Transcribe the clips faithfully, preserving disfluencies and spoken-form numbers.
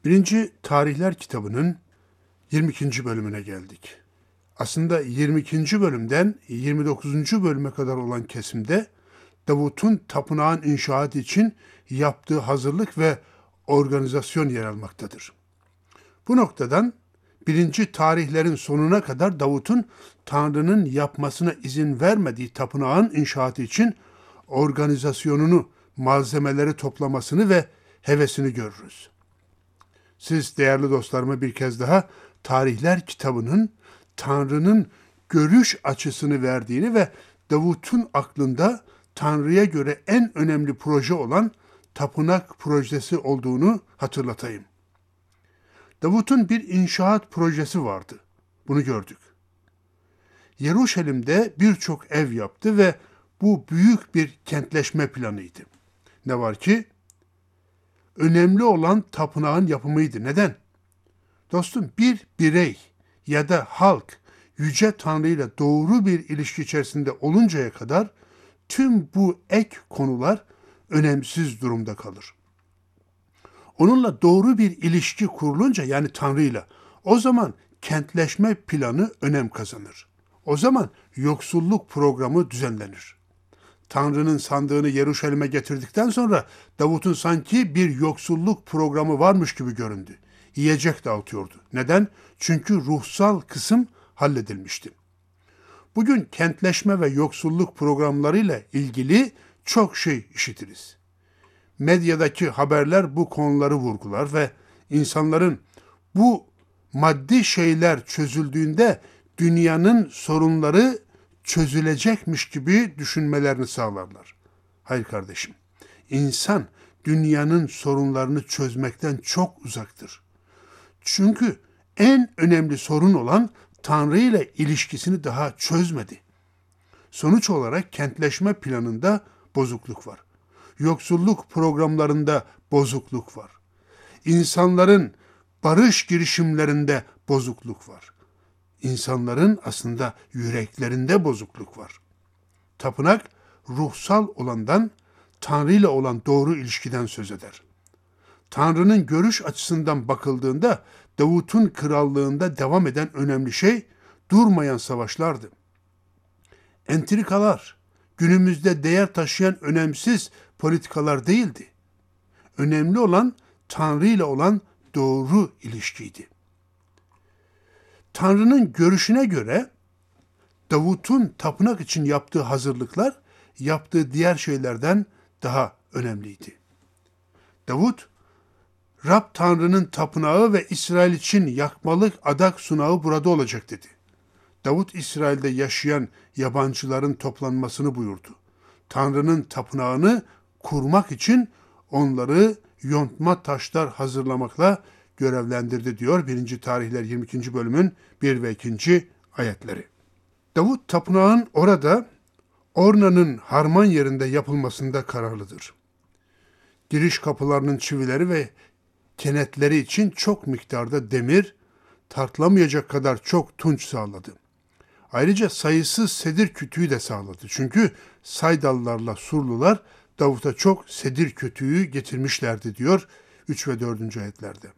Birinci Tarihler kitabının yirmi ikinci bölümüne geldik. Aslında yirmi ikinci bölümden yirmi dokuzuncu bölüme kadar olan kesimde Davut'un tapınağın inşaatı için yaptığı hazırlık ve organizasyon yer almaktadır. Bu noktadan birinci tarihlerin sonuna kadar Davut'un Tanrı'nın yapmasına izin vermediği tapınağın inşaatı için organizasyonunu, malzemeleri toplamasını ve hevesini görürüz. Siz değerli dostlarıma bir kez daha Tarihler kitabının Tanrı'nın görüş açısını verdiğini ve Davut'un aklında Tanrı'ya göre en önemli proje olan tapınak projesi olduğunu hatırlatayım. Davut'un bir inşaat projesi vardı. Bunu gördük. Yeruşalim'de birçok ev yaptı ve bu büyük bir kentleşme planıydı. Ne var ki? Önemli olan tapınağın yapımıydı. Neden? Dostum, bir birey ya da halk Yüce Tanrı ile doğru bir ilişki içerisinde oluncaya kadar tüm bu ek konular önemsiz durumda kalır. Onunla doğru bir ilişki kurulunca, yani Tanrı ile, o zaman kentleşme planı önem kazanır. O zaman yoksulluk programı düzenlenir. Tanrı'nın sandığını Yeruşalim'e getirdikten sonra Davut'un sanki bir yoksulluk programı varmış gibi göründü. Yiyecek dağıtıyordu. Neden? Çünkü ruhsal kısım halledilmişti. Bugün kentleşme ve yoksulluk programlarıyla ilgili çok şey işitiriz. Medyadaki haberler bu konuları vurgular ve insanların bu maddi şeyler çözüldüğünde dünyanın sorunları çözülecekmiş gibi düşünmelerini sağlarlar. Hayır kardeşim, insan dünyanın sorunlarını çözmekten çok uzaktır. Çünkü en önemli sorun olan Tanrı ile ilişkisini daha çözmedi. Sonuç olarak kentleşme planında bozukluk var. Yoksulluk programlarında bozukluk var. İnsanların barış girişimlerinde bozukluk var. İnsanların aslında yüreklerinde bozukluk var. Tapınak, ruhsal olandan, Tanrı ile olan doğru ilişkiden söz eder. Tanrı'nın görüş açısından bakıldığında Davut'un krallığında devam eden önemli şey durmayan savaşlardı. Entrikalar, günümüzde değer taşıyan önemsiz politikalar değildi. Önemli olan Tanrı ile olan doğru ilişkiydi. Tanrı'nın görüşüne göre Davut'un tapınak için yaptığı hazırlıklar yaptığı diğer şeylerden daha önemliydi. Davut, Rab Tanrı'nın tapınağı ve İsrail için yakmalık adak sunağı burada olacak dedi. Davut, İsrail'de yaşayan yabancıların toplanmasını buyurdu. Tanrı'nın tapınağını kurmak için onları yontma taşlar hazırlamakla görevlendirdi diyor birinci Tarihler yirmi ikinci bölümün bir ve ikinci ayetleri. Davut tapınağın orada Orna'nın harman yerinde yapılmasında kararlıdır. Giriş kapılarının çivileri ve kenetleri için çok miktarda demir, tartılamayacak kadar çok tunç sağladı. Ayrıca sayısız sedir kütüğü de sağladı. Çünkü Saydallarla Surlular Davut'a çok sedir kütüğü getirmişlerdi diyor üç ve dördüncü ayetlerde.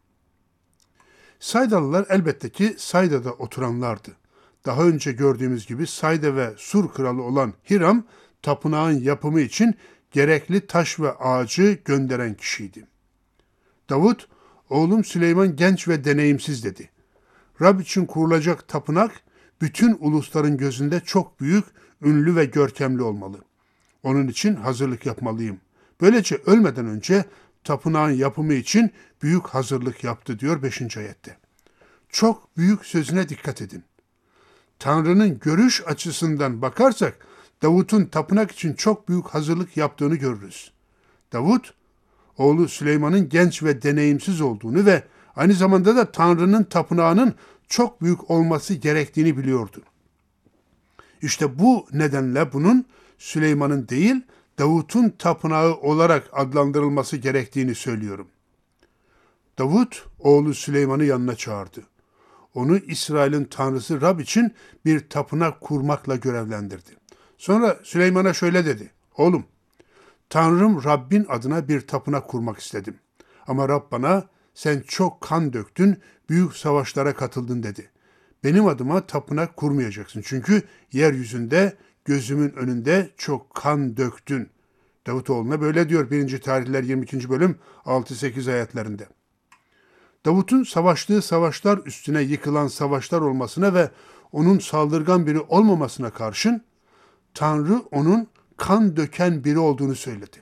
Saydalılar elbette ki Sayda'da oturanlardı. Daha önce gördüğümüz gibi Sayda ve Sur kralı olan Hiram, tapınağın yapımı için gerekli taş ve ağacı gönderen kişiydi. Davut, oğlum Süleyman genç ve deneyimsiz dedi. Rab için kurulacak tapınak, bütün ulusların gözünde çok büyük, ünlü ve görkemli olmalı. Onun için hazırlık yapmalıyım. Böylece ölmeden önce tapınağın yapımı için büyük hazırlık yaptı diyor beşinci ayette. Çok büyük sözüne dikkat edin. Tanrı'nın görüş açısından bakarsak Davut'un tapınak için çok büyük hazırlık yaptığını görürüz. Davut, oğlu Süleyman'ın genç ve deneyimsiz olduğunu ve aynı zamanda da Tanrı'nın tapınağının çok büyük olması gerektiğini biliyordu. İşte bu nedenle bunun Süleyman'ın değil, Davut'un tapınağı olarak adlandırılması gerektiğini söylüyorum. Davut, oğlu Süleyman'ı yanına çağırdı. Onu İsrail'in tanrısı Rab için bir tapınak kurmakla görevlendirdi. Sonra Süleyman'a şöyle dedi. Oğlum, Tanrım Rabbin adına bir tapınak kurmak istedim. Ama Rab bana Sen çok kan döktün, büyük savaşlara katıldın dedi. Benim adıma tapınak kurmayacaksın. Çünkü yeryüzünde gözümün önünde çok kan döktün. Davutoğlu'na böyle diyor birinci Tarihler yirmi ikinci bölüm altı sekiz ayetlerinde. Davut'un savaştığı savaşlar üstüne yıkılan savaşlar olmasına ve onun saldırgan biri olmamasına karşın Tanrı onun kan döken biri olduğunu söyledi.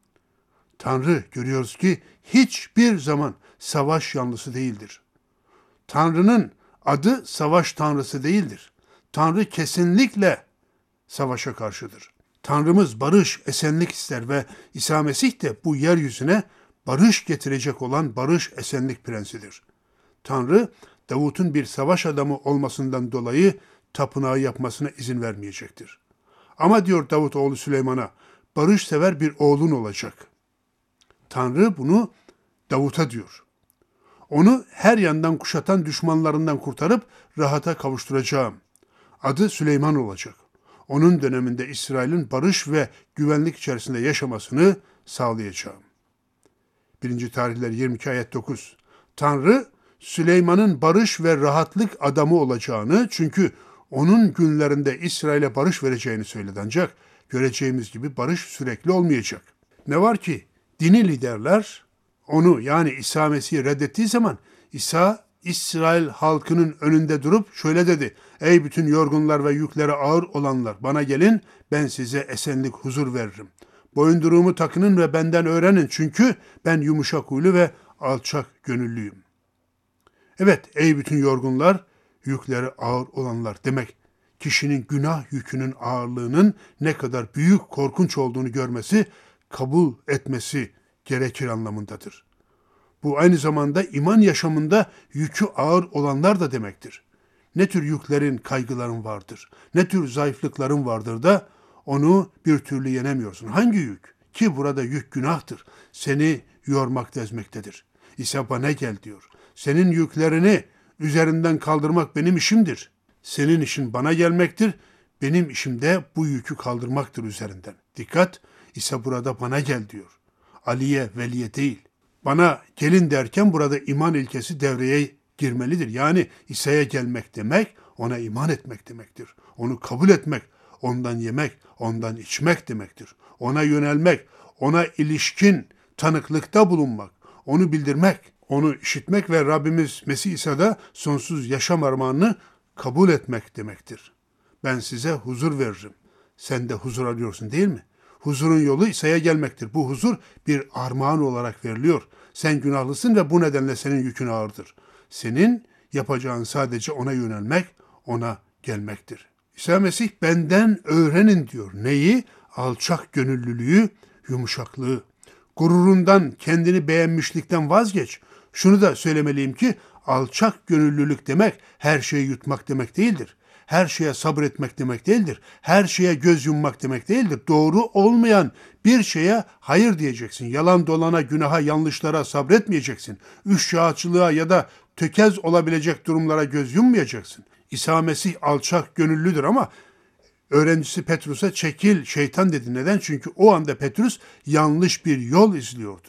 Tanrı görüyoruz ki hiçbir zaman savaş yanlısı değildir. Tanrı'nın adı savaş tanrısı değildir. Tanrı kesinlikle savaşa karşıdır. Tanrımız barış, esenlik ister ve İsa Mesih de bu yeryüzüne barış getirecek olan barış, esenlik prensidir. Tanrı, Davut'un bir savaş adamı olmasından dolayı tapınağı yapmasına izin vermeyecektir. Ama diyor Davut oğlu Süleyman'a, barışsever bir oğlun olacak. Tanrı bunu Davut'a diyor. Onu her yandan kuşatan düşmanlarından kurtarıp rahata kavuşturacağım. Adı Süleyman olacak. Onun döneminde İsrail'in barış ve güvenlik içerisinde yaşamasını sağlayacağım. birinci Tarihler yirmi iki ayet dokuz. Tanrı Süleyman'ın barış ve rahatlık adamı olacağını, çünkü onun günlerinde İsrail'e barış vereceğini söyledi, ancak göreceğimiz gibi barış sürekli olmayacak. Ne var ki dini liderler onu, yani İsa Mesih'i reddettiği zaman İsa İsrail halkının önünde durup şöyle dedi: Ey bütün yorgunlar ve yükleri ağır olanlar, bana gelin, ben size esenlik, huzur veririm. Boyunduruğumu takının ve benden öğrenin, çünkü ben yumuşak huylu ve alçak gönüllüyüm. Evet, ey bütün yorgunlar, yükleri ağır olanlar demek, kişinin günah yükünün ağırlığının ne kadar büyük, korkunç olduğunu görmesi, kabul etmesi gerekir anlamındadır. Bu aynı zamanda iman yaşamında yükü ağır olanlar da demektir. Ne tür yüklerin, kaygıların vardır, ne tür zayıflıkların vardır da onu bir türlü yenemiyorsun. Hangi yük? Ki burada yük günahtır. Seni yormakta, ezmektedir. İsa bana gel diyor. Senin yüklerini üzerinden kaldırmak benim işimdir. Senin işin bana gelmektir. Benim işim de bu yükü kaldırmaktır üzerinden. Dikkat! İsa burada bana gel diyor. Ali'ye, veliye değil. Bana gelin derken burada iman ilkesi devreye girmelidir. Yani İsa'ya gelmek demek, ona iman etmek demektir. Onu kabul etmek, ondan yemek, ondan içmek demektir. Ona yönelmek, ona ilişkin tanıklıkta bulunmak, onu bildirmek, onu işitmek ve Rabbimiz Mesih İsa'da sonsuz yaşam armağanını kabul etmek demektir. Ben size huzur veririm. Sen de huzur arıyorsun değil mi? Huzurun yolu İsa'ya gelmektir. Bu huzur bir armağan olarak veriliyor. Sen günahlısın ve bu nedenle senin yükün ağırdır. Senin yapacağın sadece ona yönelmek, ona gelmektir. İsa Mesih benden öğrenin diyor. Neyi? Alçak gönüllülüğü, yumuşaklığı. Gururundan, kendini beğenmişlikten vazgeç. Şunu da söylemeliyim ki alçak gönüllülük demek her şeyi yutmak demek değildir. Her şeye sabretmek demek değildir. Her şeye göz yummak demek değildir. Doğru olmayan bir şeye hayır diyeceksin. Yalan dolana, günaha, yanlışlara sabretmeyeceksin. Üçkağıtçılığa ya da tökez olabilecek durumlara göz yummayacaksın. İsa Mesih alçak gönüllüdür ama öğrencisi Petrus'a çekil şeytan dedi. Neden? Çünkü o anda Petrus yanlış bir yol izliyordu.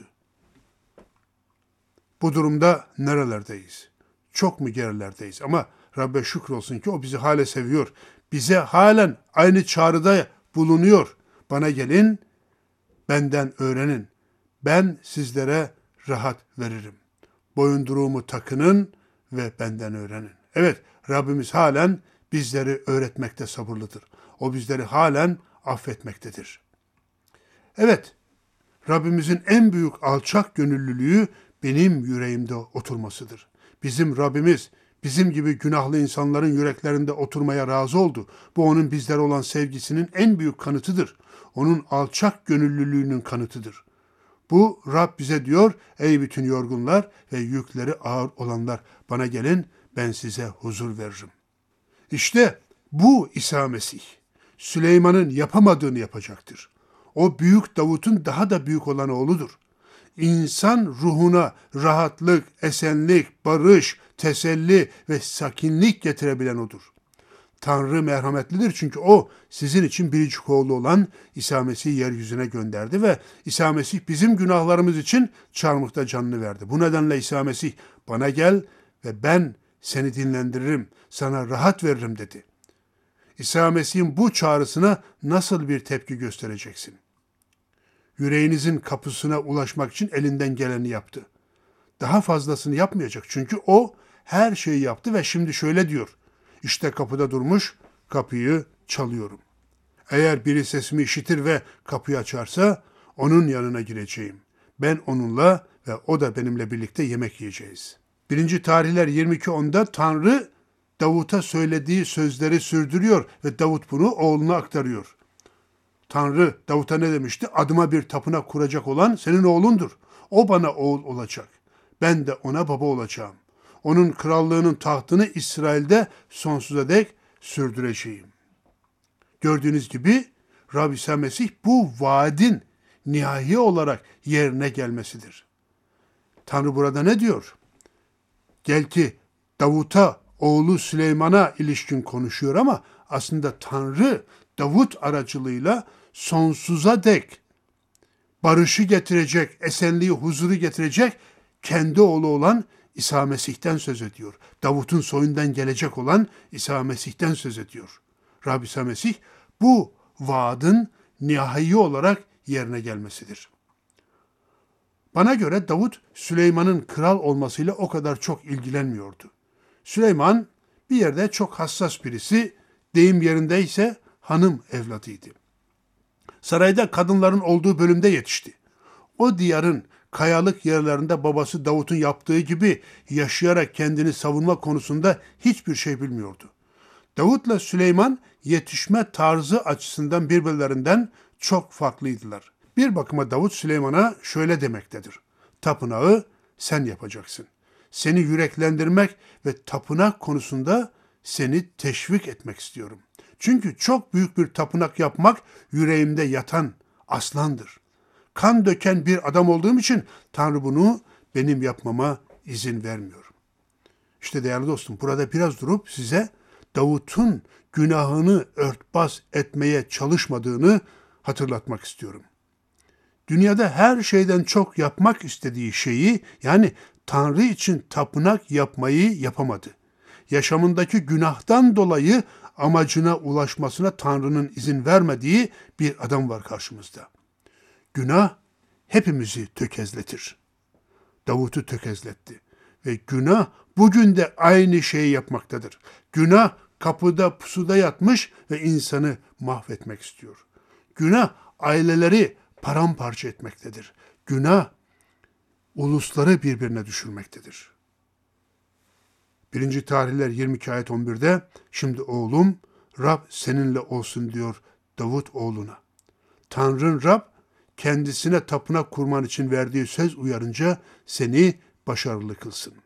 Bu durumda nerelerdeyiz? Çok mu gerilerdeyiz? Ama Rabbe şükrolsun ki o bizi hala seviyor. Bize halen aynı çağrıda bulunuyor. Bana gelin, benden öğrenin. Ben sizlere rahat veririm. Boyunduruğumu takının ve benden öğrenin. Evet, Rabbimiz halen bizleri öğretmekte sabırlıdır. O bizleri halen affetmektedir. Evet, Rabbimizin en büyük alçak gönüllülüğü benim yüreğimde oturmasıdır. Bizim Rabbimiz, bizim gibi günahlı insanların yüreklerinde oturmaya razı oldu. Bu onun bizlere olan sevgisinin en büyük kanıtıdır. Onun alçak gönüllülüğünün kanıtıdır. Bu Rab bize diyor, ey bütün yorgunlar ve yükleri ağır olanlar, bana gelin, ben size huzur veririm. İşte bu İsa Mesih, Süleyman'ın yapamadığını yapacaktır. O büyük Davut'un daha da büyük olan oğludur. İnsan ruhuna rahatlık, esenlik, barış, teselli ve sakinlik getirebilen odur. Tanrı merhametlidir çünkü o sizin için biricik oğlu olan İsa Mesih'i yeryüzüne gönderdi ve İsa Mesih bizim günahlarımız için çarmıhta canını verdi. Bu nedenle İsa Mesih bana gel ve ben seni dinlendiririm, sana rahat veririm dedi. İsa Mesih'in bu çağrısına nasıl bir tepki göstereceksin? Yüreğinizin kapısına ulaşmak için elinden geleni yaptı. Daha fazlasını yapmayacak çünkü o her şeyi yaptı ve şimdi şöyle diyor. İşte kapıda durmuş, kapıyı çalıyorum. Eğer biri sesimi işitir ve kapıyı açarsa onun yanına gireceğim. Ben onunla ve o da benimle birlikte yemek yiyeceğiz. birinci Tarihler yirmi iki onda Tanrı Davut'a söylediği sözleri sürdürüyor ve Davut bunu oğluna aktarıyor. Tanrı Davut'a ne demişti? Adıma bir tapınak kuracak olan senin oğlundur. O bana oğul olacak. Ben de ona baba olacağım. Onun krallığının tahtını İsrail'de sonsuza dek sürdüreceğim. Gördüğünüz gibi Rab İsa Mesih bu vaadin nihai olarak yerine gelmesidir. Tanrı burada ne diyor? Gel ki Davut'a, oğlu Süleyman'a ilişkin konuşuyor ama aslında Tanrı Davut aracılığıyla sonsuza dek barışı getirecek, esenliği, huzuru getirecek kendi oğlu olan İsa Mesih'ten söz ediyor. Davut'un soyundan gelecek olan İsa Mesih'ten söz ediyor. Rab İsa Mesih bu vaadin nihai olarak yerine gelmesidir. Bana göre Davut Süleyman'ın kral olmasıyla o kadar çok ilgilenmiyordu. Süleyman bir yerde çok hassas birisi, deyim yerindeyse hanım evladıydı. Sarayda kadınların olduğu bölümde yetişti. O diyarın kayalık yerlerinde babası Davut'un yaptığı gibi yaşayarak kendini savunma konusunda hiçbir şey bilmiyordu. Davut'la Süleyman yetişme tarzı açısından birbirlerinden çok farklıydılar. Bir bakıma Davut Süleyman'a şöyle demektedir. Tapınağı sen yapacaksın. Seni yüreklendirmek ve tapınak konusunda seni teşvik etmek istiyorum. Çünkü çok büyük bir tapınak yapmak yüreğimde yatan aslandır. Kan döken bir adam olduğum için Tanrı bunu benim yapmama izin vermiyor. İşte değerli dostum, burada biraz durup size Davut'un günahını örtbas etmeye çalışmadığını hatırlatmak istiyorum. Dünyada her şeyden çok yapmak istediği şeyi, yani Tanrı için tapınak yapmayı yapamadı. Yaşamındaki günahtan dolayı amacına ulaşmasına Tanrı'nın izin vermediği bir adam var karşımızda. Günah hepimizi tökezletir. Davut'u tökezletti ve günah bugün de aynı şeyi yapmaktadır. Günah kapıda pusuda yatmış ve insanı mahvetmek istiyor. Günah aileleri paramparça etmektedir. Günah ulusları birbirine düşürmektedir. birinci Tarihler yirmi iki ayet on birde şimdi oğlum Rab seninle olsun diyor Davut oğluna. Tanrın Rab kendisine tapınak kurman için verdiği söz uyarınca seni başarılı kılsın.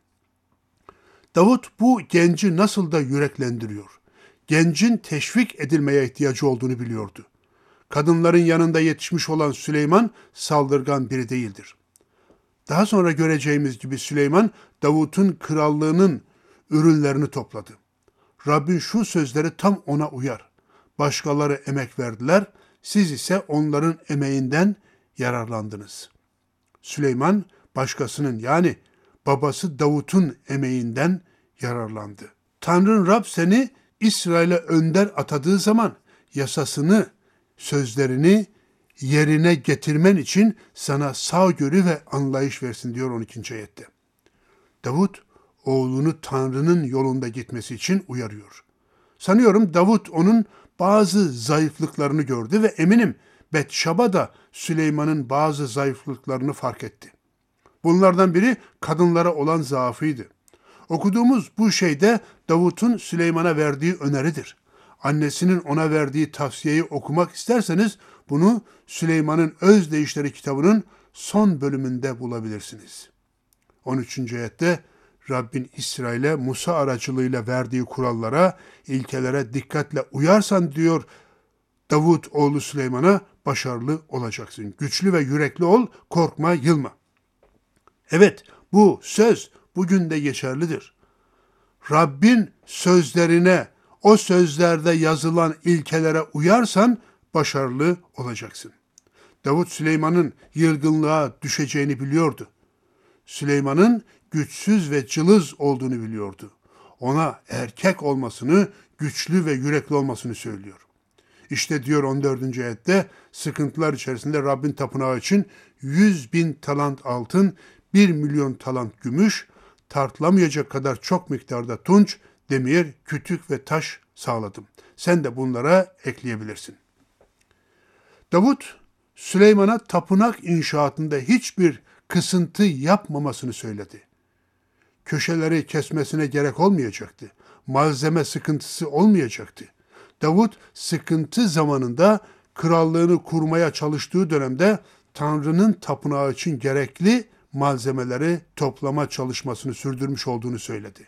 Davut bu genci nasıl da yüreklendiriyor. Gencin teşvik edilmeye ihtiyacı olduğunu biliyordu. Kadınların yanında yetişmiş olan Süleyman saldırgan biri değildir. Daha sonra göreceğimiz gibi Süleyman Davut'un krallığının ürünlerini topladı. Rabbin şu sözleri tam ona uyar. Başkaları emek verdiler, siz ise onların emeğinden yararlandınız. Süleyman başkasının, yani babası Davut'un emeğinden yararlandı. Tanrın Rab seni İsrail'e önder atadığı zaman yasasını, sözlerini yerine getirmen için sana sağgörü ve anlayış versin diyor on ikinci ayette. Davut oğlunu Tanrı'nın yolunda gitmesi için uyarıyor. Sanıyorum Davut onun bazı zayıflıklarını gördü ve eminim Betşaba da Süleyman'ın bazı zayıflıklarını fark etti. Bunlardan biri kadınlara olan zaafıydı. Okuduğumuz bu şeyde Davut'un Süleyman'a verdiği öneridir. Annesinin ona verdiği tavsiyeyi okumak isterseniz bunu Süleyman'ın Özdeyişleri kitabının son bölümünde bulabilirsiniz. on üçüncü ayette Rabbin İsrail'e Musa aracılığıyla verdiği kurallara, ilkelere dikkatle uyarsan diyor Davut oğlu Süleyman'a, başarılı olacaksın. Güçlü ve yürekli ol, korkma, yılma. Evet, bu söz bugün de geçerlidir. Rabbin sözlerine, o sözlerde yazılan ilkelere uyarsan başarılı olacaksın. Davut Süleyman'ın yılgınlığa düşeceğini biliyordu. Süleyman'ın güçsüz ve cılız olduğunu biliyordu. Ona erkek olmasını, güçlü ve yürekli olmasını söylüyor. İşte diyor on dördüncü ayette, sıkıntılar içerisinde Rabbin tapınağı için yüz bin talant altın, bir milyon talant gümüş, tartılamayacak kadar çok miktarda tunç, demir, kütük ve taş sağladım. Sen de bunlara ekleyebilirsin. Davut, Süleyman'a tapınak inşaatında hiçbir kısıntı yapmamasını söyledi. Köşeleri kesmesine gerek olmayacaktı. Malzeme sıkıntısı olmayacaktı. Davut sıkıntı zamanında krallığını kurmaya çalıştığı dönemde Tanrı'nın tapınağı için gerekli malzemeleri toplama çalışmasını sürdürmüş olduğunu söyledi.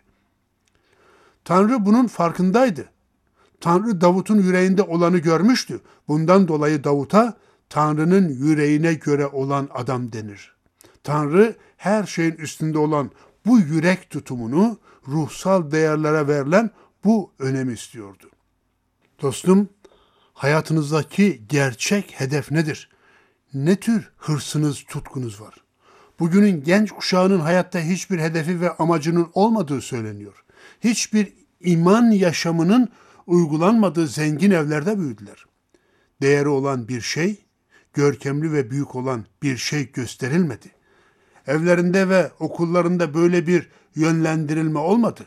Tanrı bunun farkındaydı. Tanrı Davut'un yüreğinde olanı görmüştü. Bundan dolayı Davut'a Tanrı'nın yüreğine göre olan adam denir. Tanrı her şeyin üstünde olan bu yürek tutumunu ruhsal değerlere verilen bu önemi istiyordu. Dostum, hayatınızdaki gerçek hedef nedir? Ne tür hırsınız, tutkunuz var? Bugünün genç kuşağının hayatta hiçbir hedefi ve amacının olmadığı söyleniyor. Hiçbir iman yaşamının uygulanmadığı zengin evlerde büyüdüler. Değeri olan bir şey, görkemli ve büyük olan bir şey gösterilmedi. Evlerinde ve okullarında böyle bir yönlendirilme olmadı.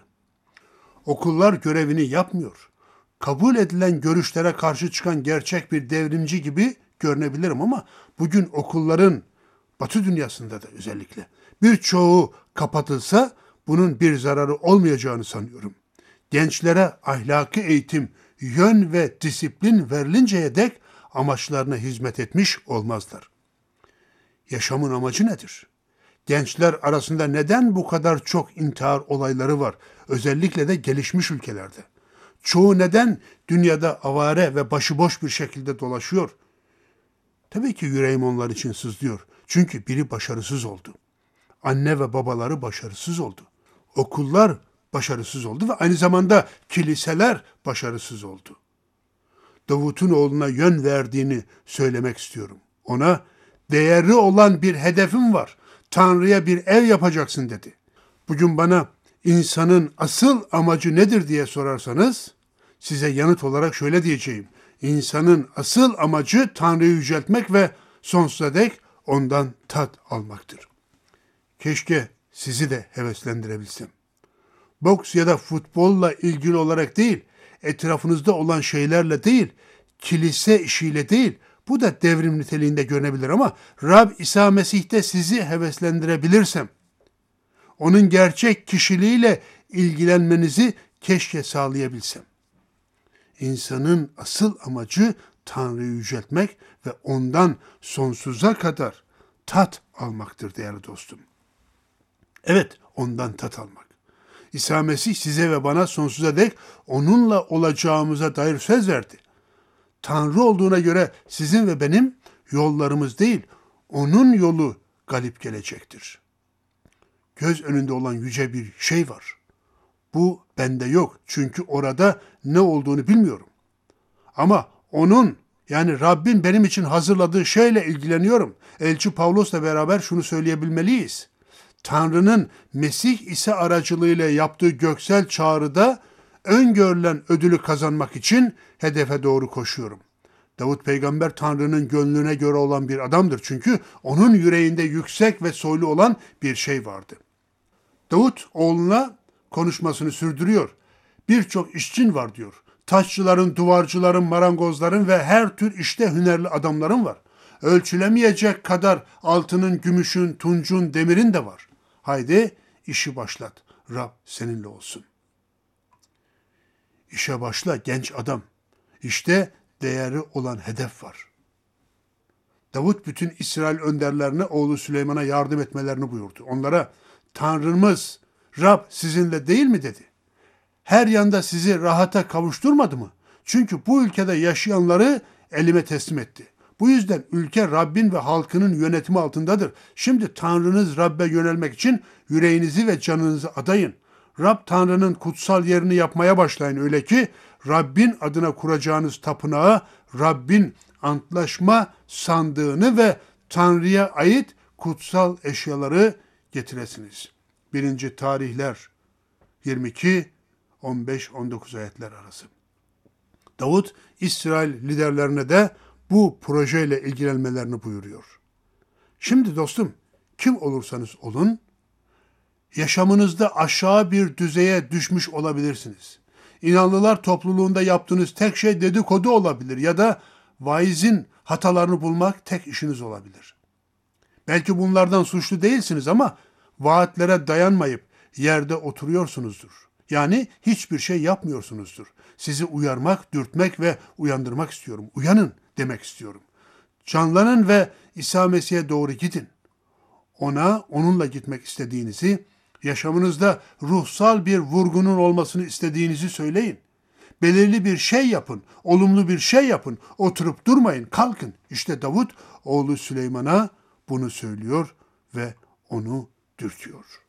Okullar görevini yapmıyor. Kabul edilen görüşlere karşı çıkan gerçek bir devrimci gibi görünebilirim ama bugün okulların, Batı dünyasında da özellikle, birçoğu kapatılsa bunun bir zararı olmayacağını sanıyorum. Gençlere ahlaki eğitim, yön ve disiplin verilinceye dek amaçlarına hizmet etmiş olmazlar. Yaşamın amacı nedir? Gençler arasında neden bu kadar çok intihar olayları var? Özellikle de gelişmiş ülkelerde. Çoğu neden dünyada avare ve başıboş bir şekilde dolaşıyor? Tabii ki yüreğim onlar için sızlıyor. Çünkü biri başarısız oldu. Anne ve babaları başarısız oldu. Okullar başarısız oldu ve aynı zamanda kiliseler başarısız oldu. Davut'un oğluna yön verdiğini söylemek istiyorum. Ona değerli olan bir hedefim var. Tanrı'ya bir ev yapacaksın dedi. Bugün bana insanın asıl amacı nedir diye sorarsanız size yanıt olarak şöyle diyeceğim. İnsanın asıl amacı Tanrı'yı yüceltmek ve sonsuza dek ondan tat almaktır. Keşke sizi de heveslendirebilsem. Boks ya da futbolla ilgili olarak değil, etrafınızda olan şeylerle değil, kilise işiyle değil, bu da devrim niteliğinde görünebilir ama Rab İsa Mesih'te sizi heveslendirebilirsem, onun gerçek kişiliğiyle ilgilenmenizi keşke sağlayabilsem. İnsanın asıl amacı Tanrı'yı yüceltmek ve ondan sonsuza kadar tat almaktır değerli dostum. Evet, ondan tat almak. İsa Mesih size ve bana sonsuza dek onunla olacağımıza dair söz verdi. Tanrı olduğuna göre sizin ve benim yollarımız değil, onun yolu galip gelecektir. Göz önünde olan yüce bir şey var. Bu bende yok çünkü orada ne olduğunu bilmiyorum. Ama onun, yani Rabbin benim için hazırladığı şeyle ilgileniyorum. Elçi Pavlos'la beraber şunu söyleyebilmeliyiz. Tanrı'nın Mesih İsa aracılığıyla yaptığı göksel çağrıda öngörülen ödülü kazanmak için hedefe doğru koşuyorum. Davut peygamber Tanrı'nın gönlüne göre olan bir adamdır. Çünkü onun yüreğinde yüksek ve soylu olan bir şey vardı. Davut oğluna konuşmasını sürdürüyor. Birçok işçin var diyor. Taşçıların, duvarcıların, marangozların ve her tür işte hünerli adamların var. Ölçülemeyecek kadar altının, gümüşün, tuncun, demirin de var. Haydi işi başlat. Rab seninle olsun. İşe başla genç adam. İşte değeri olan hedef var. Davut bütün İsrail önderlerine oğlu Süleyman'a yardım etmelerini buyurdu. Onlara Tanrımız Rab sizinle değil mi dedi. Her yanda sizi rahata kavuşturmadı mı? Çünkü bu ülkede yaşayanları elime teslim etti. Bu yüzden ülke Rabbin ve halkının yönetimi altındadır. Şimdi Tanrınız Rab'be yönelmek için yüreğinizi ve canınızı adayın. Rab Tanrı'nın kutsal yerini yapmaya başlayın. Öyle ki Rabbin adına kuracağınız tapınağı, Rabbin antlaşma sandığını ve Tanrı'ya ait kutsal eşyaları getiresiniz. Birinci Tarihler yirmi iki, on beş on dokuz ayetler arası. Davut, İsrail liderlerine de bu projeyle ilgilenmelerini buyuruyor. Şimdi dostum, kim olursanız olun, yaşamınızda aşağı bir düzeye düşmüş olabilirsiniz. İnanlılar topluluğunda yaptığınız tek şey dedikodu olabilir ya da vaizin hatalarını bulmak tek işiniz olabilir. Belki bunlardan suçlu değilsiniz ama vaatlere dayanmayıp yerde oturuyorsunuzdur. Yani hiçbir şey yapmıyorsunuzdur. Sizi uyarmak, dürtmek ve uyandırmak istiyorum. Uyanın demek istiyorum. Canlanın ve İsa Mesih'e doğru gidin. Ona, onunla gitmek istediğinizi, yaşamınızda ruhsal bir vurgunun olmasını istediğinizi söyleyin. Belirli bir şey yapın, olumlu bir şey yapın. Oturup durmayın, kalkın. İşte Davut, oğlu Süleyman'a bunu söylüyor ve onu dürtüyor.